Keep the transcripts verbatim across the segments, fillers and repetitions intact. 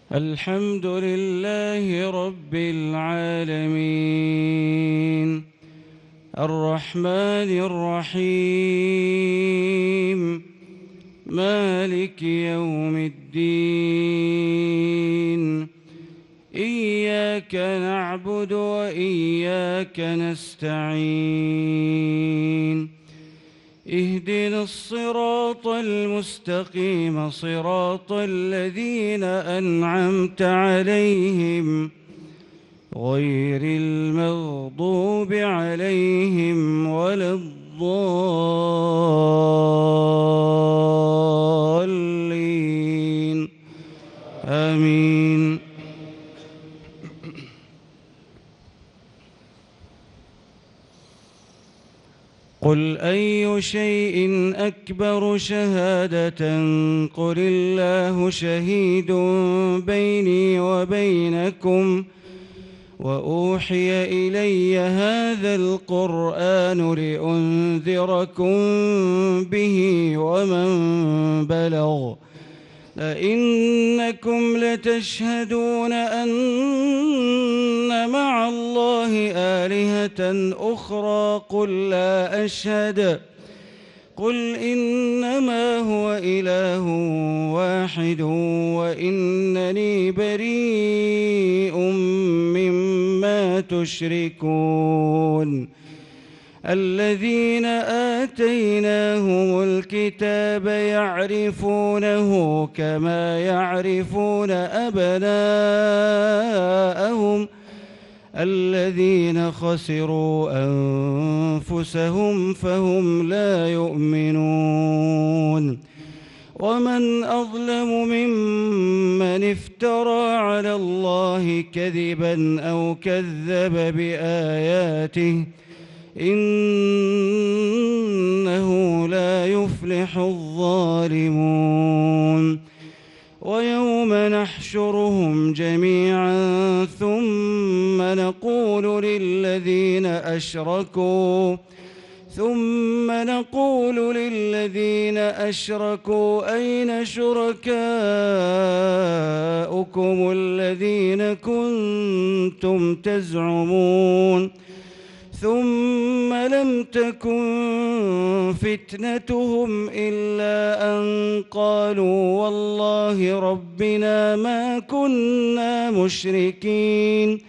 الحمد لله رب العالمين الرحمن الرحيم مالك يوم الدين إياك نعبد وإياك نستعين اهدنا الصراط المستقيم صراط الذين أنعمت عليهم غير المغضوب عليهم ولا الضالين آمين. قل أي شيء أكبر شهادة قل الله شهيد بيني وبينكم وأوحي إلي هذا القرآن لأنذركم به ومن بلغ أئنكم لتشهدون أن مع الله آلهة أخرى قل لا أشهد قل إنما هو إله واحد وإنني بريء مما تشركون الذين آتيناهم الكتاب يعرفونه كما يعرفون أبناءهم الذين خسروا أنفسهم فهم لا يؤمنون ومن أظلم ممن افترى على الله كذبا أو كذب بآياته إنه لا يفلح الظالمون ويوم نحشرهم جميعا ثم نقول للذين أشركوا ثم نقول للذين أشركوا أين شركاؤكم الذين كنتم تزعمون ثم لم تكن فتنتهم إلا أن قالوا والله ربنا ما كنا مشركين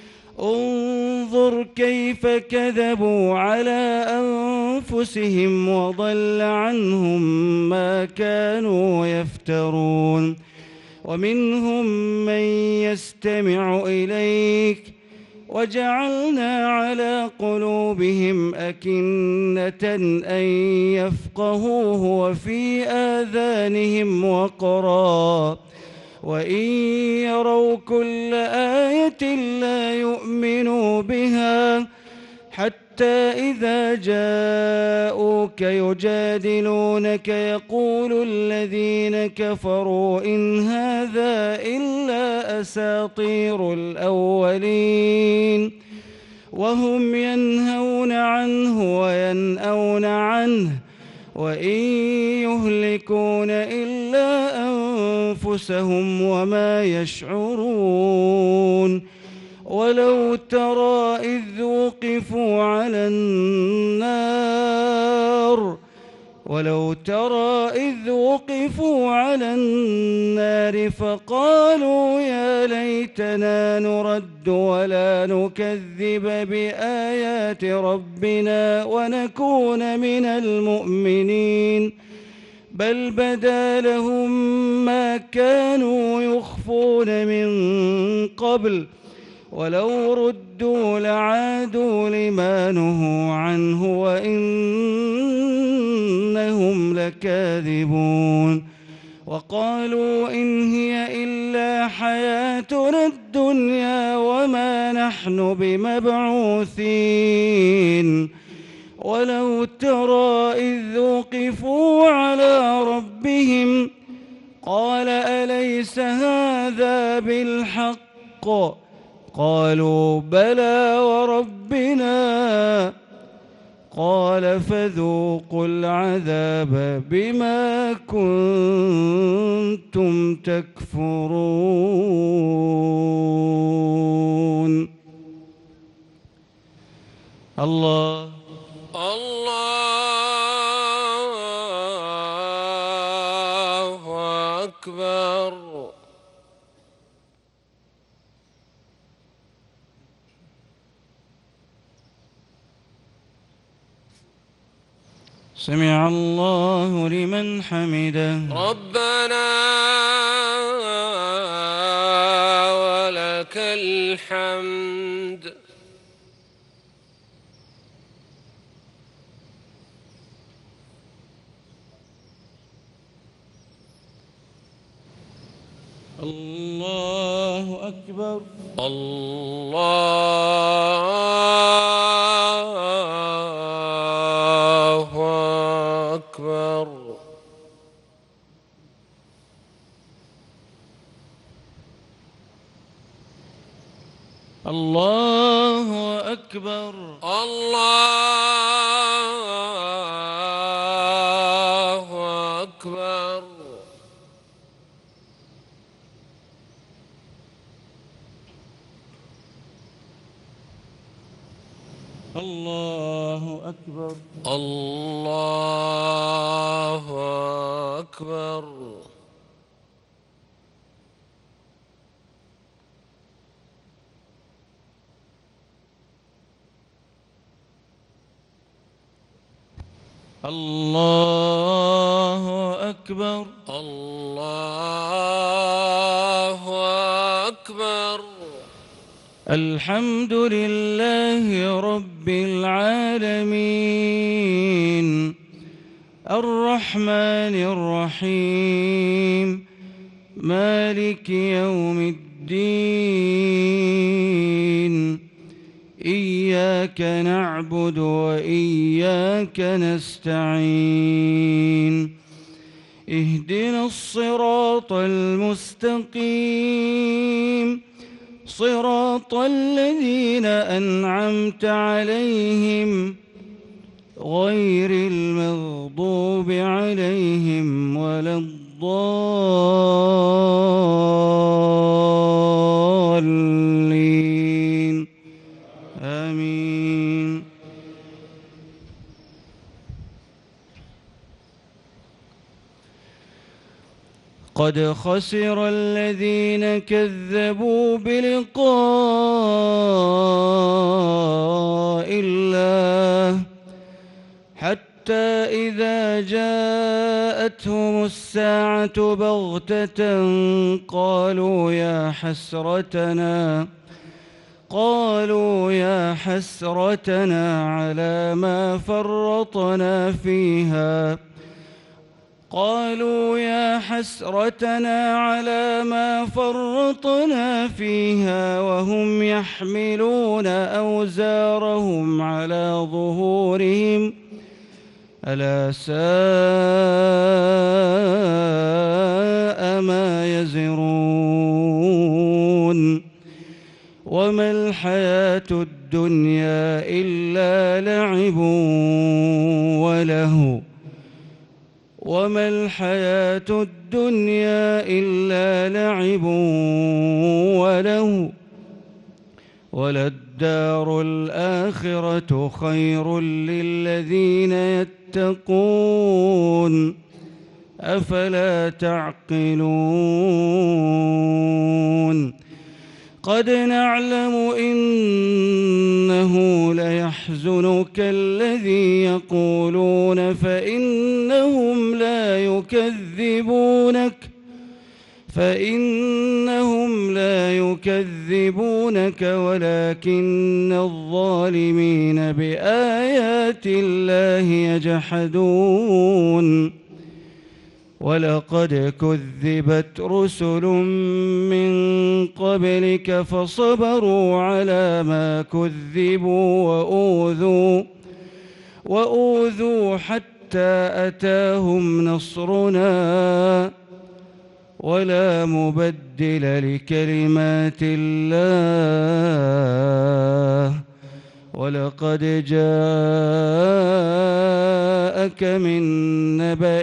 انظر كيف كذبوا على أنفسهم وضل عنهم ما كانوا يفترون ومنهم من يستمع إليك وجعلنا على قلوبهم أكنة أن يفقهوه وفي آذانهم وقرا وإن يروا كل آية لا يؤمنوا بها حتى إذا جاءوك يجادلونك يقول الذين كفروا إن هذا إلا أساطير الأولين وهم ينهون عنه وينأون عنه وإن يهلكون إلا أنفسهم وما يشعرون ولو ترى إذ وقفوا على النار ولو ترى إذ وقفوا على النار فقالوا يا ليتنا نرد ولا نكذب بآيات ربنا ونكون من المؤمنين بل بدا لهم ما كانوا يخفون من قبل ولو ردوا لعادوا لما نهوا عنه وإنهم لكاذبون وقالوا إن هي إلا حياتنا الدنيا وما نحن بمبعوثين ولو ترى إذ وقفوا على ربهم قال أليس هذا بالحق قالوا بلى وربنا قال فذوقوا العذاب بما كنتم تكفرون. الله الله أكبر. سمع الله لمن حمده. ربنا ولك الحمد. الله أكبر. الله أكبر. الله أكبر. الله أكبر. الله أكبر. الله أكبر. الله أكبر. الله أكبر. الحمد لله رب العالمين الرحمن الرحيم مالك يوم الدين إياك نعبد وإياك نستعين اهدنا الصراط المستقيم صراط الذين أنعمت عليهم غير المغضوب عليهم ولا الضالين آمين. قد خسر الذين كذبوا بلقاء الله حتى إذا جاءتهم الساعة بغتة قالوا يا حسرتنا قالوا يا حسرتنا على ما فرطنا فيها قالوا يا حسرتنا على ما فرطنا فيها وهم يحملون أوزارهم على ظهورهم ألا ساء ما يزرون. وما الحياة الدنيا إلا لعب ولهو وما الحياة الدنيا إلا لعب وله وللدار الآخرة خير للذين يتقون أفلا تعقلون. قد نعلم إنه ليحزنك الذي يقولون فإنهم لا يكذبونك فإنهم لا يكذبونك ولكن الظالمين بآيات الله يجحدون. ولقد كذبت رسل من قبلك فصبروا على ما كذبوا وأوذوا وأوذوا حتى أتاهم نصرنا ولا مبدل لكلمات الله ولقد جاءك من نبأ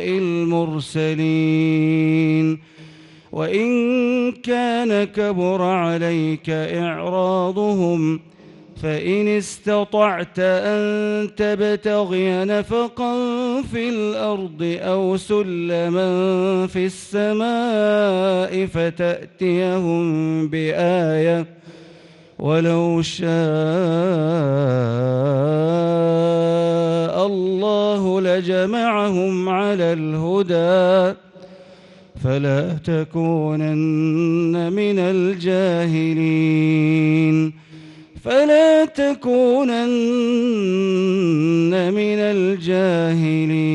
المرسلين وإن كان كبر عليك إعراضهم فإن استطعت أن تبتغي نفقا في الأرض أو سلما في السماء فتأتيهم بآية ولو شاء الله لجمعهم على الهدى فلا تكونن من الجاهلين فلا تكونن من الجاهلين